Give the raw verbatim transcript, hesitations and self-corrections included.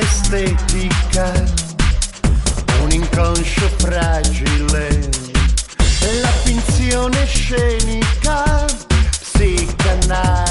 estetica, un inconscio fragile, la finzione scenica, psicanalisi.